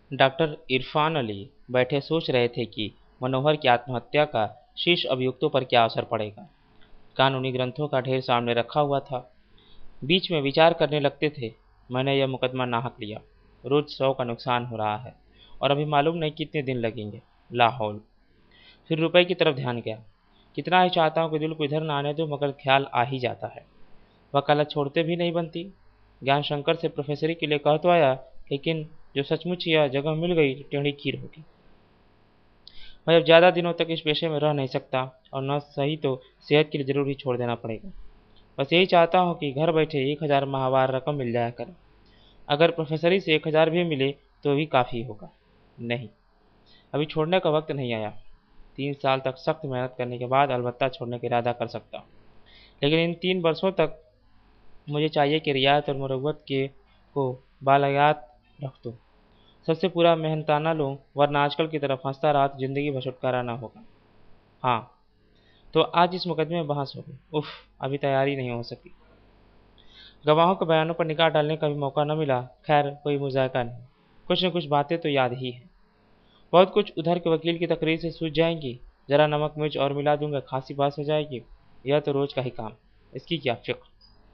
Doctor Irfan Ali बैठे सोच रहे थे कि मनोहर की आत्महत्या का शीर्ष अभियुक्तों पर क्या असर पड़ेगा। कानूनी ग्रंथों का ढेर सामने रखा हुआ था। बीच में विचार करने लगते थे, मैंने यह मुकदमा नाहक लिया, रोज 100 का नुकसान हो रहा है और अभी मालूम नहीं कितने दिन लगेंगे। लाहौल। फिर रुपए की तरफ ध्यान गया। कितना ही चाहता हूँ कि दिल को इधर न आने दो, मगर ख्याल आ ही जाता है। वकालत छोड़ते भी नहीं बनती। ज्ञान शंकर से प्रोफेसरी के लिए कह तो आया, लेकिन जो सचमुच यह जगह मिल गई तो टेढ़ी खीर होगी। मैं अब ज़्यादा दिनों तक इस पेशे में रह नहीं सकता और न सही तो सेहत के लिए जरूर ही छोड़ देना पड़ेगा। बस यही चाहता हूँ कि घर बैठे 1000 माहवार रकम मिल जाया करे। अगर प्रोफेसरी से 1000 भी मिले तो भी काफ़ी होगा। नहीं, अभी छोड़ने का वक्त नहीं आया। 3 साल तक सख्त मेहनत करने के बाद अलबत्ता छोड़ने का इरादा कर सकता हूँ, लेकिन इन 3 वर्षों तक मुझे चाहिए कि रियायत और मुरव्वत के को बालयात रख दूँ, सबसे पूरा मेहनताना लूँ, वरना आजकल की तरफ हंसता रहा तो जिंदगी भर छुटकारा ना होगा। हाँ, तो आज इस मुकदमे में बहस होगी। उफ, अभी तैयारी नहीं हो सकी। गवाहों के बयानों पर निगाह डालने का भी मौका न मिला। खैर, कोई मुज़ायका नहीं, कुछ न कुछ बातें तो याद ही हैं। बहुत कुछ उधर के वकील की तकरीर से सूझ जाएंगी। जरा नमक मिर्च और मिला दूंगा, खांसी पास हो जाएगी। यह तो रोज का ही काम, इसकी क्या फिक्र।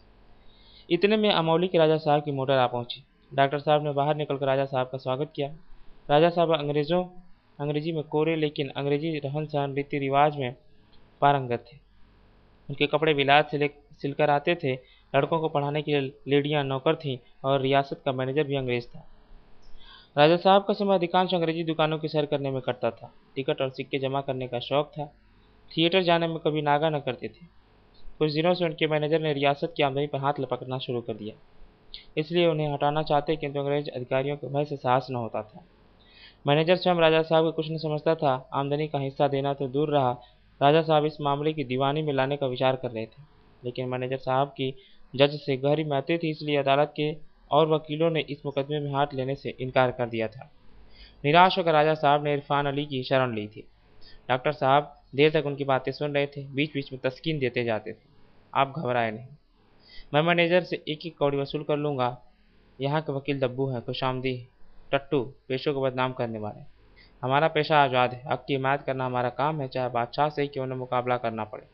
इतने में अमौली के राजा साहब की मोटर आ पहुंची। डॉक्टर साहब ने बाहर निकलकर राजा साहब का स्वागत किया। राजा साहब अंग्रेजी में कोरे, लेकिन अंग्रेजी रहन सहन रीति रिवाज में पारंगत थे। उनके कपड़े विलायत से सिलकर आते थे। लड़कों को पढ़ाने के लिए लेडियां नौकर थीं और रियासत का मैनेजर भी अंग्रेज था। राजा साहब का समय अधिकांश अंग्रेजी दुकानों की सैर करने में कटता था। टिकट और सिक्के जमा करने का शौक था। थिएटर जाने में कभी नागा न करते थे। कुछ दिनों से उनके मैनेजर ने रियासत की आमदनी पर हाथ लपकना शुरू कर दिया, इसलिए उन्हें हटाना चाहते, किंतु अंग्रेज अधिकारियों के भय से साहस न होता था। मैनेजर स्वयं राजा साहब को कुछ न समझता था। आमदनी का हिस्सा देना तो दूर रहा, राजा साहब इस मामले की दीवानी में लाने का विचार कर रहे थे। लेकिन मैनेजर साहब की जज से गहरी मैत्री थी, इसलिए अदालत के और वकीलों ने इस मुकदमे में हाथ लेने से इनकार कर दिया था। निराश होकर राजा साहब ने इरफान अली की शरण ली थी। डॉक्टर साहब देर तक उनकी बातें सुन रहे थे, बीच बीच में तस्कीन देते जाते थे। आप घबराए नहीं, मैं मैनेजर से एक एक कौड़ी वसूल कर लूँगा। यहाँ के वकील दब्बू हैं, खुशामदी टट्टू, पेशों को बदनाम करने वाले। हमारा पेशा आज़ाद है, हक की हिमायत करना हमारा काम है, चाहे बादशाह से ही क्यों न मुकाबला करना पड़े।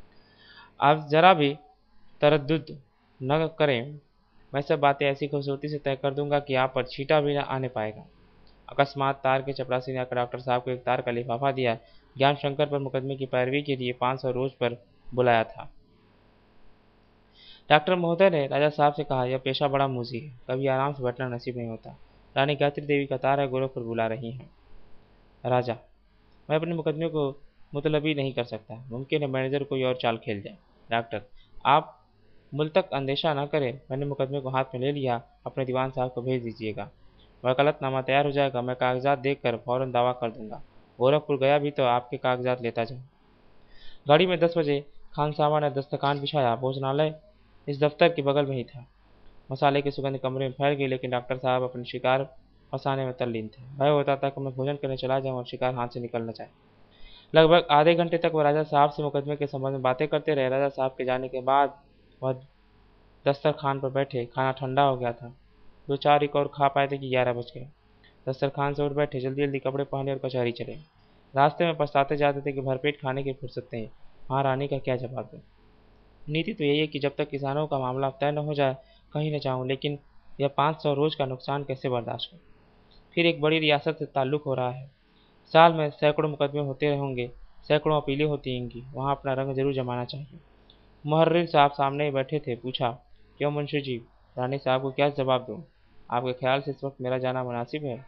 आप ज़रा भी तरद्दुद न करें, मैं सब बातें ऐसी खूबसूरती से तय कर दूंगा कि आप पर छींटा भी न आने पाएगा। अकस्मात तार के चपरासी ने आकर डॉक्टर साहब को एक तार का लिफाफा दिया। ज्ञान शंकर पर मुकदमे की पैरवी के लिए 500 रोज पर बुलाया था। डॉक्टर महोदय ने राजा साहब से कहा, यह पेशा बड़ा मूजी है, कभी आराम से बैठना नसीब नहीं होता। रानी गायत्री देवी का तार है, गोरखपुर बुला रही हैं। राजा, मैं अपने मुकदमे को मुतलबी नहीं कर सकता, मुमकिन है मैनेजर कोई और चाल खेल जाए। डॉक्टर, आप मुझ तक अंदेशा न करें, मैंने मुकदमे को हाथ में ले लिया, अपने दीवान साहब को भेज दीजिएगा। वकालतनामा तैयार हो जाएगा, मैं कागजात देखकर फौरन दावा कर दूंगा। गोरखपुर गया भी तो आपके कागजात लेता जाऊँ। गाड़ी में 10 बजे खानसामा ने दस्तरखान बिछाया। भोजनालय इस दफ्तर के बगल में ही था। मसाले की सुगंध कमरे में फैल गई, लेकिन डॉक्टर साहब अपने शिकार फंसाने में तल्लीन थे। भय होता था कि मैं भोजन करने चला जाऊं और शिकार हाथ से निकल न जाए। लगभग आधे घंटे तक वह राजा साहब से मुकदमे के संबंध में बातें करते रहे। राजा साहब के जाने के बाद वह दस्तरखान पर बैठे। खाना ठंडा हो गया था। दो चार एक और खा पाए थे कि 11 बज गए। दस्तरखान से उठ बैठे, जल्दी जल्दी कपड़े पहने और कचहरी चले। रास्ते में पछताते जाते थे कि भरपेट खाने की फुर्सत नहीं, महारानी का क्या जवाब दूं। नीति तो यही है कि जब तक किसानों का मामला तय न हो जाए कहीं न जाऊं, लेकिन यह 500 रोज का नुकसान कैसे बर्दाश्त करूं। फिर एक बड़ी रियासत से ताल्लुक हो रहा है, साल में सैकड़ों मुकदमे होते होंगे, सैकड़ों अपीलें होती होंगी, वहाँ अपना रंग जरूर जमाना चाहिए। मुहर्रिर साहब सामने ही बैठे थे। पूछा, क्यों मुंशी जी, रानी साहब को क्या जवाब दूं? आपके ख्याल से इस वक्त मेरा जाना मुनासिब है?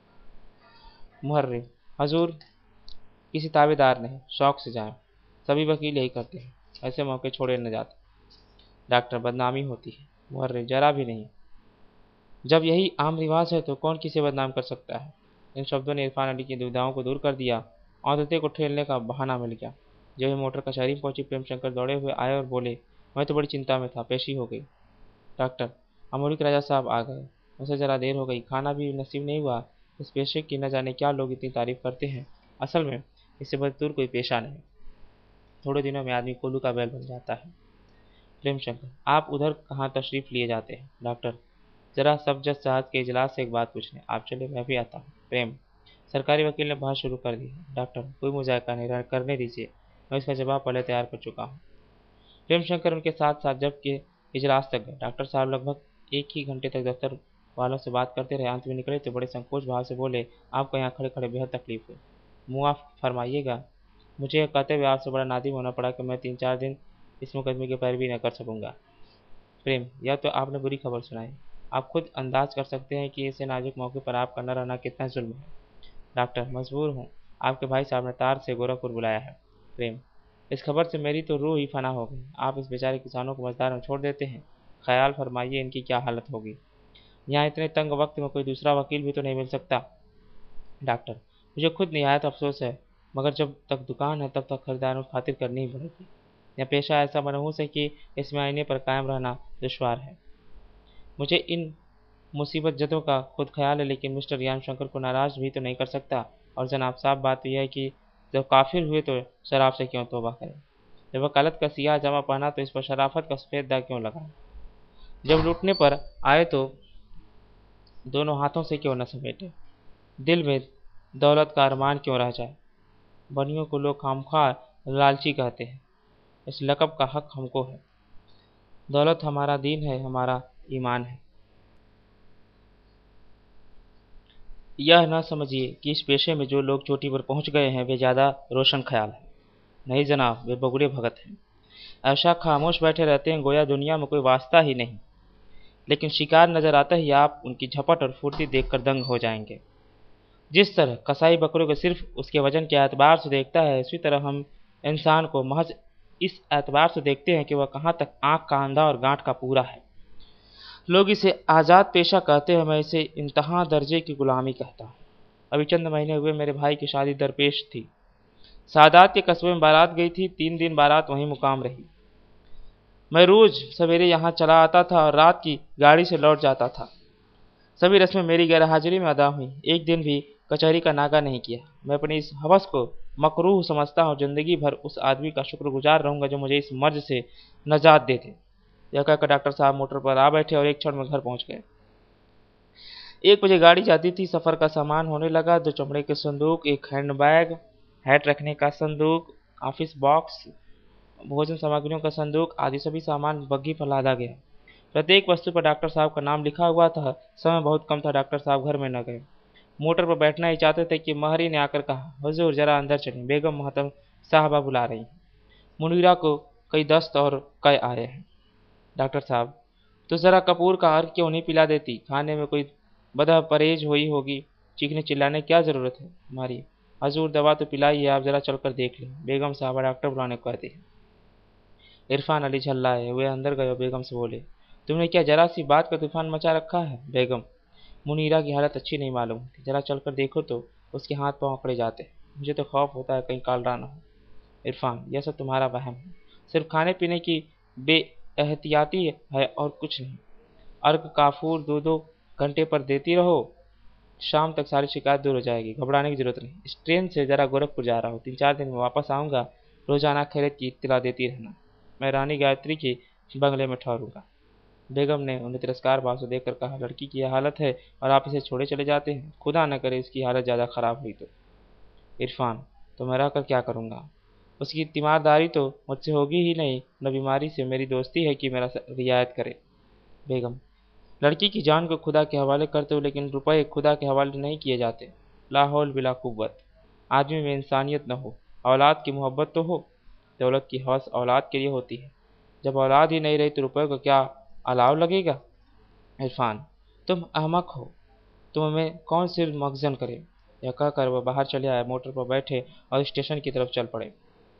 मुहर्रिर, हजूर, किसी ताबेदार नहीं, शौक से जाएं, सभी वकील यही करते हैं, ऐसे मौके छोड़े न जाते। डॉक्टर, बदनामी होती है। मुहर्रिर, जरा भी नहीं, जब यही आम रिवाज है तो कौन किसे बदनाम कर सकता है। इन शब्दों ने इरफान अली की दुविधाओं को दूर कर दिया। औंधते को ठेलने का बहाना मिल गया। जब ये मोटर कचहरी पहुंची, प्रेमशंकर दौड़े हुए आए और बोले, मैं तो बड़ी चिंता में था, पेशी हो गई। डॉक्टर, अमरीक राजा साहब आ गए, उसे जरा देर हो गई, खाना भी नसीब नहीं हुआ। इस पेशे की न जाने क्या लोग इतनी तारीफ करते हैं, असल में इससे बदतूर कोई पेशा नहीं। थोड़े दिनों में आदमी कोल्हू का बैल बन जाता है। प्रेमशंकर, आप उधर कहाँ तशरीफ लिए जाते हैं? डॉक्टर, जरा सब जज साहब के इजलास से एक बात पूछने। आप चले, मैं भी आता हूँ। प्रेम। सरकारी वकील ने बहस शुरू कर दी। डॉक्टर, कोई मुजायका नहीं, करने दीजिए, मैं इसका जवाब पहले तैयार कर चुका हूँ। प्रेमशंकर उनके साथ साथ जब के इजलास तक गए। डॉक्टर साहब लगभग एक ही घंटे तक दफ्तर वालों से बात करते रहे। अंत में निकले तो बड़े संकोच भाव से बोले, आपको यहाँ खड़े खड़े बेहद तकलीफ हुई, मुआफ फरमाइएगा। मुझे यह कहते हुए आपसे बड़ा नादिम होना पड़ा कि मैं 3-4 दिन इस मुकदमे की पैरवी न कर सकूंगा। प्रेम। यह तो आपने बुरी खबर सुनाई। आप खुद अंदाज कर सकते हैं कि ऐसे नाजुक मौके पर आपका न रहना कितना जुल्म है। डॉक्टर, मजबूर हूँ, आपके भाई साहब ने तार से गोरखपुर बुलाया है। प्रेम। इस खबर से मेरी तो रूह ही फना हो गई। आप इस बेचारे किसानों को मझधार में छोड़ देते हैं, ख्याल फरमाइए इनकी क्या हालत होगी। यहाँ इतने तंग वक्त में कोई दूसरा वकील भी तो नहीं मिल सकता। डॉक्टर, मुझे खुद निहायत अफसोस है, मगर जब तक दुकान है तब तक खरीदारों की खातिर करनी ही पड़ेगी। यह पेशा ऐसा मनहूस है कि इसमें आईने पर कायम रहना दुश्वार है। मुझे इन मुसीबत जदों का खुद ख्याल है, लेकिन मिस्टर यान शंकर को नाराज भी तो नहीं कर सकता। और जनाब, साफ बात यह है कि जब काफिर हुए तो शराब से क्यों तौबा करें। जब वकालत का सियाह जामा पहना तो इस पर शराफत का सफेद दाग क्यों लगा। जब लूटने पर आए तो दोनों हाथों से क्यों न समेटे। दिल में दौलत का अरमान क्यों रह जाए। बनियों को लोग खामखा लालची कहते हैं, इस लक़ब का हक हमको है। दौलत हमारा दीन है, हमारा ईमान है। यह न समझिए कि इस पेशे में जो लोग चोटी पर पहुंच गए हैं वे ज़्यादा रोशन ख्याल है। नहीं जनाब, वे बगुड़े भगत हैं। ऐसा खामोश बैठे रहते हैं गोया दुनिया में कोई वास्ता ही नहीं। लेकिन शिकार नजर आता ही आप उनकी झपट और फुर्ती देखकर दंग हो जाएंगे। जिस तरह कसाई बकरों को सिर्फ उसके वजन के एतबार से देखता है, उसी तरह हम इंसान को महज इस एतबार से देखते हैं कि वह कहाँ तक आँख का अंधा और गांठ का पूरा है। लोग इसे आज़ाद पेशा कहते हैं, मैं इसे इंतहा दर्जे की गुलामी कहता हूँ। अभी चंद महीने हुए मेरे भाई की शादी दरपेश थी। सादात के कस्बे में बारात गई थी। 3 दिन बारात वहीं मुकाम रही। मैं रोज सवेरे यहाँ चला आता था और रात की गाड़ी से लौट जाता था। सभी रस्में मेरी गैरहाजिरी में अदा हुई। एक दिन भी कचहरी का नागा नहीं किया। मैं अपनी इस हवस को मकरूह समझता हूँ। जिंदगी भर उस आदमी का शुक्रगुजार रहूंगा जो मुझे इस मर्ज से नजात दे दे। यह कहकर डॉक्टर साहब मोटर पर आ बैठे और एक क्षण में घर पहुंच गए। 1 बजे गाड़ी जाती थी। सफ़र का सामान होने लगा। 2 चमड़े के संदूक, एक हैंडबैग, हैट रखने का संदूक, ऑफिस बॉक्स, भोजन सामग्रियों का संदूक आदि सभी सामान बग्घी पर लादा गया। प्रत्येक वस्तु पर डॉक्टर साहब का नाम लिखा हुआ था। समय बहुत कम था। डॉक्टर साहब घर में न गए। मोटर पर बैठना ही चाहते थे कि महरी ने आकर कहा, हुजूर जरा अंदर चलें, बेगम मोहतरम साहबा बुला रही हैं। मुनीरा को कई दस्त और कई आए हैं। डॉक्टर साहब, तो जरा कपूर का अर्क क्यों नहीं पिला देती, खाने में कोई बदह परहेज हुई होगी। चीखने चिल्लाने की क्या जरूरत है हमारी। हजूर दवा तो पिलाई है, आप जरा चलकर देख लें। बेगम साहबा डॉक्टर बुलाने को कहती है। इरफान अली झल्लाए वे अंदर गए और बेगम से बोले, तुमने क्या जरा सी बात का तूफान मचा रखा है। बेगम, मुनीरा की हालत अच्छी नहीं मालूम होती, जरा चलकर देखो तो उसके हाथ पांव अकड़े जाते हैं। मुझे तो खौफ होता है कहीं कालरा न हो। इरफान, यह सब तुम्हारा वहम है, सिर्फ खाने पीने की बेएहतियाती है और कुछ नहीं। अर्क काफूर 2-2 घंटे पर देती रहो, शाम तक सारी शिकायत दूर हो जाएगी। घबराने की जरूरत नहीं। इस ट्रेन से जरा गोरखपुर जा रहा हूँ, 3-4 दिन में वापस आऊँगा। रोजाना खैरियत की इत्तला देती रहना। मैं रानी गायत्री के बंगले में ठहरूंगा। बेगम ने उन्हें तिरस्कार भाव से देखकर कहा, लड़की की यह हालत है और आप इसे छोड़े चले जाते हैं। खुदा न करे इसकी हालत ज़्यादा खराब हुई तो। इरफान, तो मैं रहकर क्या करूँगा। उसकी तीमारदारी तो मुझसे होगी ही नहीं, न बीमारी से मेरी दोस्ती है कि मेरा रियायत करे। बेगम, लड़की की जान को खुदा के हवाले करते हो, लेकिन रुपए खुदा के हवाले नहीं किए जाते। लाहौल बिला कुव्वत। आदमी में इंसानियत न हो, औलाद की मोहब्बत तो हो। दौलत की हवस औलाद के लिए होती है। जब औलाद ही नहीं रही तो रुपए को क्या अलाव लगेगा। इरफान, तुम अहमक हो, तुम्हें कौन सिर मगजन करे। यह कहकर वह बाहर चले आए, मोटर पर बैठे और स्टेशन की तरफ चल पड़े।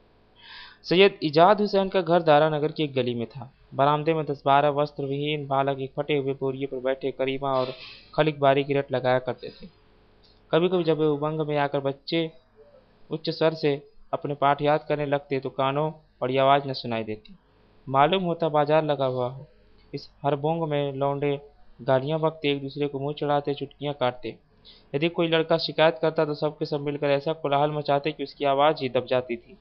सैयद इजाद हुसैन का घर दारा नगर की एक गली में था। बरामदे में 10-12 वस्त्र विहीन बालक एक फटे हुए बोरिए पर बैठे करीमा और खलिक बारी की रट लगाया करते थे। कभी कभी जब वे उमंग में आकर बच्चे उच्च स्वर से अपने पाठ याद करने लगते तो कानों बड़ी आवाज़ न सुनाई देती। मालूम होता बाजार लगा हुआ हो। इस हरबोंग में लौंडे गालियाँ बकते, एक दूसरे को मुंह चढ़ाते, चुटकियाँ काटते। यदि कोई लड़का शिकायत करता तो सबके सब मिलकर ऐसा कोलाहल मचाते कि उसकी आवाज़ ही दब जाती थी।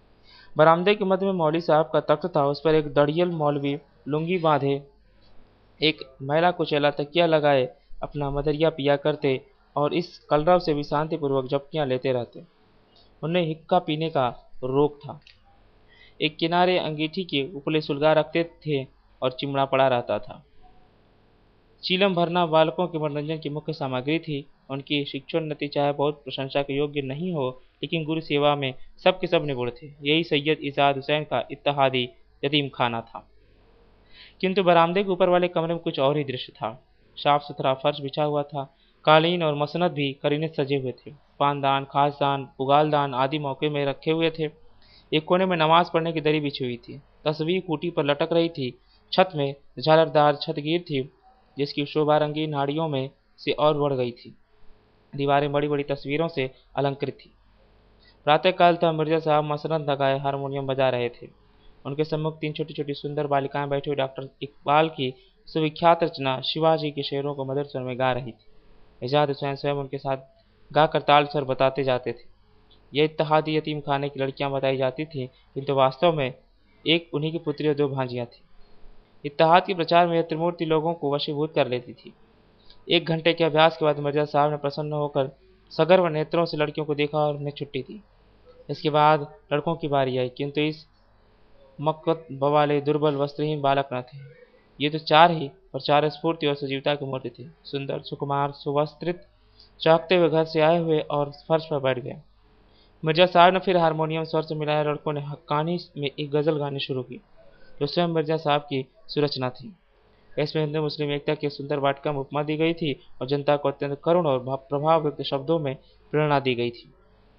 बरामदे के मध्य में मौलवी साहब का तख्त था। उस पर एक दड़ियल मौलवी लुंगी बांधे एक मैला कुचैला तकिया लगाए अपना मदरिया पिया करते और इस कलरव से भी शांतिपूर्वक झपकियाँ लेते रहते। उन्हें हिक्का पीने का रोग था। एक किनारे अंगीठी के उपले सुलगा रखते थे और चिमड़ा पड़ा रहता था। चीलम भरना बालकों के मनोरंजन की मुख्य सामग्री थी। उनकी शिक्षोन्नति चाहे बहुत प्रशंसा के योग्य नहीं हो, लेकिन गुरु सेवा में सब के सब निपुण थे। यही सैयद इजाद हुसैन का इत्तेहादी यतीम खाना था। किंतु बरामदे के ऊपर वाले कमरे में कुछ और ही दृश्य था। साफ सुथरा फर्श बिछा हुआ था, कालीन और मसनद भी करीने सजे हुए थे। पानदान, खासदान, उगालदान आदि मौके में रखे हुए थे। एक कोने में नमाज पढ़ने की दरी बिछी हुई थी। तस्वीर खूंटी पर लटक रही थी। छत में झालरदार छतगीर थी, जिसकी शोभा रंगीन नाड़ियों में से और बढ़ गई थी। दीवारें बड़ी बड़ी तस्वीरों से अलंकृत थी। प्रातःकाल था। मिर्जा साहब मसनद लगाए हारमोनियम बजा रहे थे। उनके सम्मुख 3 छोटी छोटी सुंदर बालिकाएं बैठी हुई डॉक्टर इकबाल की सुविख्यात रचना शिवाजी के शेरों को मधुर स्वर में गा रही थी। इजाद हुसैन स्वयं उनके साथ गाकर ताल स्वर बताते जाते थे। ये इत्तेहादी यतीम खाने की लड़कियां बताई जाती थीं, किंतु वास्तव में एक उन्हीं की पुत्री और 2 भांजियां थीं। इत्तेहाद के प्रचार में यह त्रिमूर्ति लोगों को वशीभूत कर लेती थी। 1 घंटे के अभ्यास के बाद मिर्जा साहब ने प्रसन्न होकर सगर्व नेत्रों से लड़कियों को देखा और उन्हें छुट्टी दी। इसके बाद लड़कों की बारी आई, किंतु इस मक्कत वाले दुर्बल वस्त्रहीन बालक न थे। ये तो 4 ही, पर 4 स्फूर्ति और सजीवता की मूर्ति थे। सुंदर, सुकुमार, सुवस्त्रित, चौंकते हुए घर से आए हुए और फर्श पर बैठ गए। मिर्जा साहब ने फिर हारमोनियम स्वर से मिलाया। लड़कों ने हक्कानी में एक गजल गानी शुरू की, जो स्वयं मिर्जा साहब की सुरचना थी। इसमें हिंदू मुस्लिम एकता की सुंदर वाटिका में उपमा दी गई थी और जनता को अत्यंत करुण और प्रभावयुक्त शब्दों में प्रेरणा दी गई थी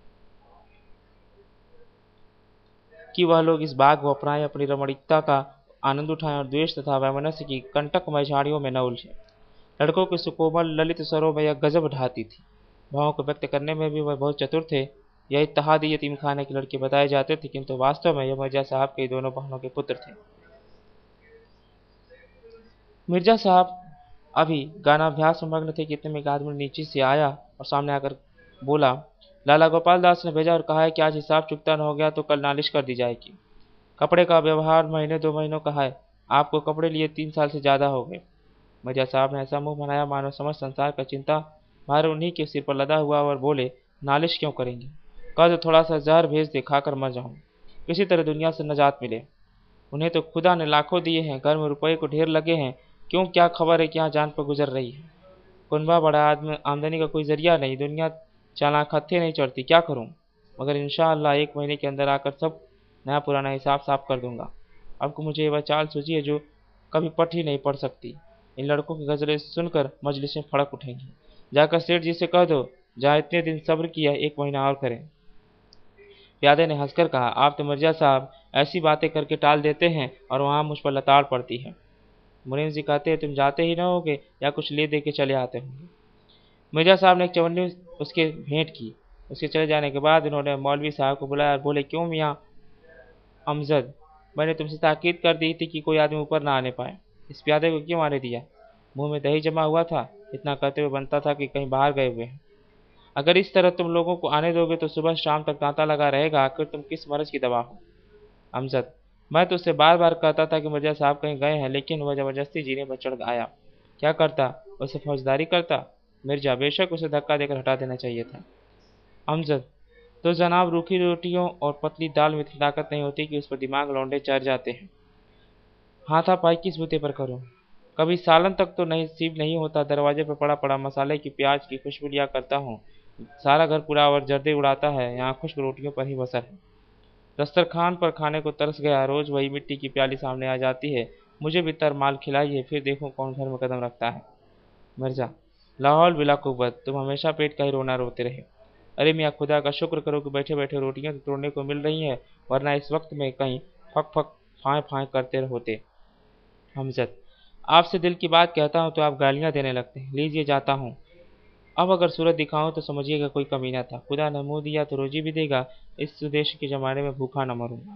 कि वह लोग इस बाग को अपनाएं, अपनी रमणीकता का आनंद उठाएं और द्वेष तथा वैमनस्य की कंटकमय झाड़ियों में न उलझें। लड़कों के सुकोमल ललित स्वरों में यह गजब ढाती थी। भावों को व्यक्त करने में भी वह बहुत चतुर थे। यह इत्तेहादी यतीम खाने के लड़के बताए जाते थे, किंतु वास्तव में यह मिर्जा साहब के दोनों बहनों के पुत्र थे। मिर्जा साहब अभी गानाभ्यास में मग्न थे कि इतने में एक आदमी नीचे से आया और सामने आकर बोला, लाला गोपाल दास ने भेजा और कहा है कि आज हिसाब चुकता न हो गया तो कल नालिश कर दी जाएगी। कपड़े का व्यवहार महीने 2 महीनों का है। आपको कपड़े लिए 3 साल से ज़्यादा हो गए। मिर्जा साहब ने ऐसा मुंह बनाया मानो समस्त संसार का चिंता भार उन्हीं के सिर पर लदा हुआ और बोले, नालिश क्यों करेंगे? कल तो थोड़ा सा जहर भेज दे, खाकर मर जाऊं, किसी तरह दुनिया से नजात मिले। उन्हें तो खुदा ने लाखों दिए हैं, घर में रुपये को ढेर लगे हैं, क्यों क्या खबर है कि यहाँ जान पर गुजर रही है। कुनबा बड़ा आमदनी का कोई जरिया नहीं, दुनिया चालाक हत्थे नहीं चढ़ती, क्या करूं? मगर इंशाअल्लाह 1 महीने के अंदर आकर सब नया पुराना हिसाब साफ कर दूंगा। अब को मुझे वह चाल सूझी है जो कभी पढ़ ही नहीं पड़ सकती। इन लड़कों की गजलें सुनकर मजलिसें फड़क उठेंगी। जाकर सेठ जी से कह दो, जहाँ इतने दिन सब्र किया 1 महीना और करें। प्यादे ने हंसकर कहा, आप तो मिर्जा साहब ऐसी बातें करके टाल देते हैं और वहाँ मुझ पर लताड़ पड़ती है। मुनीम जी कहते हैं तुम जाते ही न होगे या कुछ ले दे के चले आते होंगे। मिर्जा साहब ने एक चवन्नी उसके भेंट की। उसके चले जाने के बाद उन्होंने मौलवी साहब को बुलाया और बोले, क्यों मियाँ अमजद, मैंने तुमसे ताकीद कर दी थी कि कोई आदमी ऊपर ना आने पाए, इस प्यादे को क्यों आने दिया? मुंह में दही जमा हुआ था, इतना कहते हुए बनता था कि कहीं बाहर गए हुए हैं। अगर इस तरह तुम लोगों को आने दोगे तो सुबह शाम तक तांता लगा रहेगा। आखिर तुम किस मर्ज की दवा हो? अमजद, मैं तो उससे बार बार कहता था कि मिर्जा साहब कहीं गए हैं, लेकिन वह जबरदस्ती जीने पर चढ़ आया। क्या करता? उसे फौजदारी करता। मिर्जा, बेशक उसे धक्का देकर हटा देना चाहिए था। अमजद, तो जनाब रूखी रोटियों और पतली दाल में इतनी ताकत नहीं होती कि उस पर दिमाग लौंडे चढ़ जाते हैं। हाथापाई किस बूते पर करूं? कभी सालन तक तो नसीब नहीं होता। दरवाजे पर पड़ा पड़ा मसाले की प्याज की खुशबू लिया करता हूँ। सारा घर पूरा और जर्दे उड़ाता है, यहाँ खुश्क रोटियों पर ही बसर है। दस्तरखान पर खाने को तरस गया। रोज वही मिट्टी की प्याली सामने आ जाती है। मुझे भी तरमाल खिलाइए, फिर देखूं कौन घर में कदम रखता है। मिर्जा, लाहौल बिला कुव्वत, तुम हमेशा पेट का ही रोना रोते रहे। अरे मियाँ, खुदा का शुक्र करो कि बैठे बैठे रोटियां तोड़ने को मिल रही हैं, वरना इस वक्त में कहीं फक फक फाए फाए करते होते। हमजद, आपसे दिल की बात कहता हूँ तो आप गालियाँ देने लगते हैं। लीजिए जाता हूँ। अब अगर सूरत दिखाऊं तो समझिएगा कोई कमी ना था। खुदा ने मुँह दिया तो रोजी भी देगा। इस सुदेश के जमाने में भूखा न मरूंगा।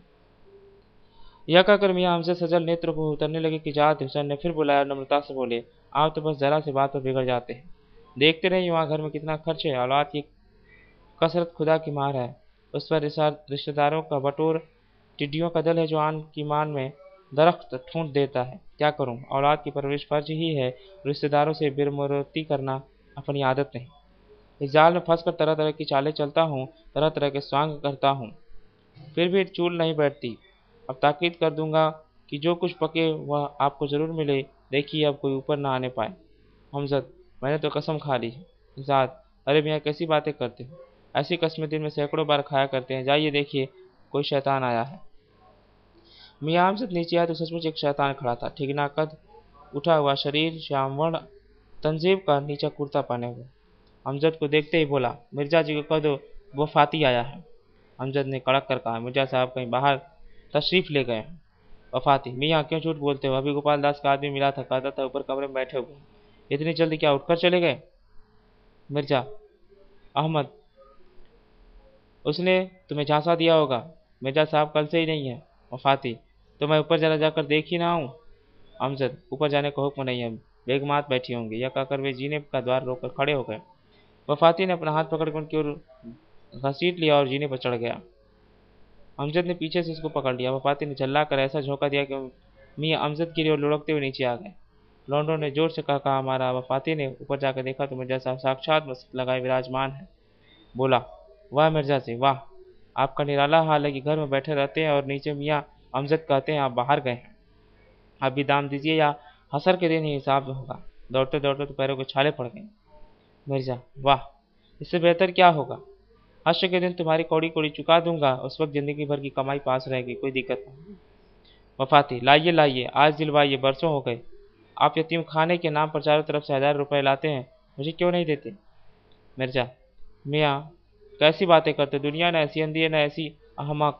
यह कहकर मियाँ हमसे सजल नेत्र को उतरने लगे कि जात हुसैन ने फिर बुलाया और नम्रता से बोले, आप तो बस जरा से बात पर बिगड़ जाते हैं। देखते रहिए वहाँ घर में कितना खर्च है। औलाद की कसरत खुदा की मार है। उस पर रिश्तेदारों का बटोर, टिड्डियों का दल है जो आन की मान में दरख्त ठूंठ देता है। क्या करूं, औलाद की परवरिश फर्ज ही है, रिश्तेदारों से बिरमरोती करना अपनी आदत नहीं। इस जाल में फंसकर तरह तरह की चालें चलता हूँ, तरह तरह के स्वांग करता हूँ, फिर भी चूल नहीं बैठती। अब ताकीद कर दूंगा कि जो कुछ पके वह आपको जरूर मिले, देखिए अब कोई ऊपर ना आने पाए। हमजद, मैंने तो कसम खा ली है। इजाद, अरे मियाँ कैसी बातें करते हो, ऐसी कस्में दिन में सैकड़ों बार खाया करते हैं, जाइए देखिए कोई शैतान आया है। मियाँ हमजद नीचे आया तो सचमुच एक शैतान खड़ा था, ठिगना कद, उठा हुआ शरीर, श्यामवर्ण तंजीब का नीचा कुर्ता पहने हुए। हमजद को देखते ही बोला, मिर्जा जी को कह दो वो फाती आया है। हमजद ने कड़क कर कहा, मिर्जा साहब कहीं बाहर तशरीफ ले गए हैं। वफाती, मियाँ क्यों झूठ बोलते हो, अभी गोपाल दास का आदमी मिला था, कहता था ऊपर कमरे में बैठे हुए, इतनी जल्दी क्या उठकर चले गए। मिर्जा, अहमद, उसने तुम्हें झांसा दिया होगा, मिर्जा साहब कल से ही नहीं है। वफाती, तो मैं ऊपर जरा जाकर देख ही ना आऊँ। अमजद, ऊपर जाने का हुक्म नहीं है, बेगमात बैठी होंगी। यह कहकर वे जीने का द्वार रोककर खड़े हो गए। वफाती ने अपना हाथ पकड़कर उनकी ओर घसीट लिया और जीने पर चढ़ गया। अमजद ने पीछे से उसको पकड़ लिया। वफाती ने झल्ला कर ऐसा झोंका दिया कि मियाँ अमजद की ओर लुढ़कते हुए नीचे आ गए। लॉन्डो ने जोर से कहा हमारा। वफाती ने ऊपर जाकर देखा तो मिर्जा साहब साक्षात मस्तक लगाए विराजमान है। बोला, वाह मिर्जा से वाह, आपका निराला हाल है कि घर में बैठे रहते हैं और नीचे मियाँ अमजद कहते हैं आप बाहर गए हैं। आप भी दाम दीजिए या हसर के दिन ही हिसाब होगा। दौड़ते दौड़ते तो पैरों के छाले पड़ गए। मिर्जा, वाह, इससे बेहतर क्या होगा, हश्र के दिन तुम्हारी कौड़ी कौड़ी चुका दूंगा, उस वक्त जिंदगी भर की कमाई पास रहेगी, कोई दिक्कत नहीं। वफाती, लाइए लाइए, आज दिलवाइए, बरसों हो गए। आप यतीम खाने के नाम पर चारों तरफ से 1000 रुपए लाते हैं, मुझे क्यों नहीं देते। मिर्जा, मियाँ कैसी बातें करते, दुनिया न ऐसी अंधी है न ऐसी अहमक।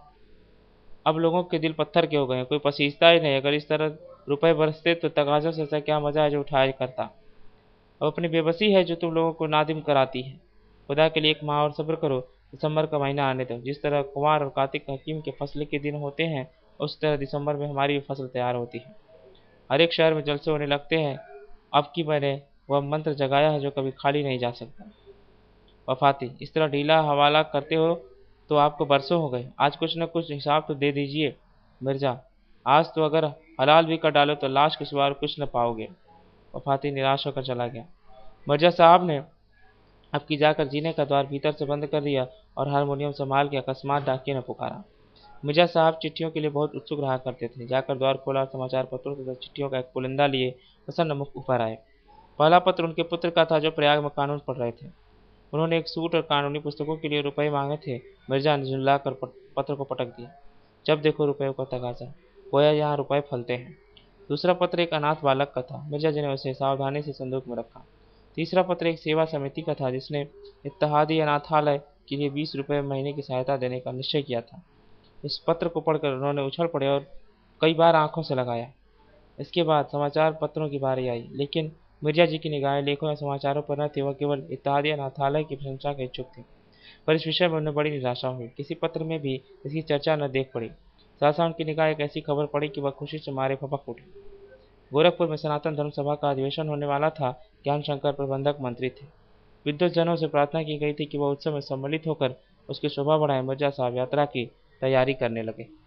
अब लोगों के दिल पत्थर के हो गए हैं, कोई पसीजता ही नहीं। अगर इस तरह रुपए बरसते तो तगाजों से ऐसा क्या मजा है जो उठाया करता। अब अपनी बेबसी है जो तुम लोगों को नादिम कराती है। खुदा के लिए एक माह और सब्र करो, दिसंबर का महीना आने दो। जिस तरह कुमार और कार्तिक हकीम के फसल के दिन होते हैं, उस तरह दिसंबर में हमारी भी फसल तैयार होती है। हर एक शहर में जलसे होने लगते हैं। अब की मैंने वह मंत्र जगाया है जो कभी खाली नहीं जा सकता। वफाती, इस तरह ढीला हवाला करते हो तो आपको बरसों हो गए, आज कुछ न कुछ हिसाब तो दे दीजिए। मिर्जा, आज तो अगर हलाल भी कर डालो तो लाश के सिवा कुछ न पाओगे। वफाती निराश होकर चला गया। मिर्जा साहब ने अब की जाकर जीने का द्वार भीतर से बंद कर दिया और हारमोनियम संभाल के अकस्मात डाकिये ने पुकारा। मिर्जा साहब चिट्ठियों के लिए बहुत उत्सुक रहा करते थे। जाकर द्वार खोला और समाचार पत्रों तथा चिट्ठियों का एक पुलिंदा लिए प्रसन्न मुख ऊपर आए। पहला पत्र उनके पुत्र का था जो प्रयाग में कानून पढ़ रहे थे। उन्होंने एक सूट और कानूनी पुस्तकों के लिए रुपए मांगे थे। मिर्जा ने झुल्ला कर पत्र को पटक दिया। जब देखो रुपयों का तगाजा, गोया यहाँ रुपए फलते हैं। दूसरा पत्र एक अनाथ बालक का था। मिर्जा जी ने उसे सावधानी से संदूक में रखा। तीसरा पत्र एक सेवा समिति का था जिसने इत्तेहादी अनाथालय के लिए 20 रुपये महीने की सहायता देने का निश्चय किया था। इस पत्र को पढ़कर उन्होंने उछल पड़े और कई बार आंखों से लगाया। इसके बाद समाचार पत्रों की बारी आई, लेकिन मिर्जा जी की निगाहें लेखों या समाचारों पर न थी। वह केवल इत्तेहादी अनाथालय की प्रशंसा के इच्छुक थे। पर इस विषय में उन्हें बड़ी निराशा हुई। किसी पत्र में भी इसकी चर्चा न देख पड़ी। सहसा उनकी निगाह एक ऐसी खबर पड़ी कि वह खुशी से मारे भपक उठे। गोरखपुर में सनातन धर्म सभा का अधिवेशन होने वाला था। ज्ञान शंकर प्रबंधक मंत्री थे। विद्वत जनों से प्रार्थना की गई थी कि वह उत्सव में सम्मिलित होकर उसकी शोभा बढ़ाएं। मिर्जा साहब यात्रा की तैयारी करने लगे।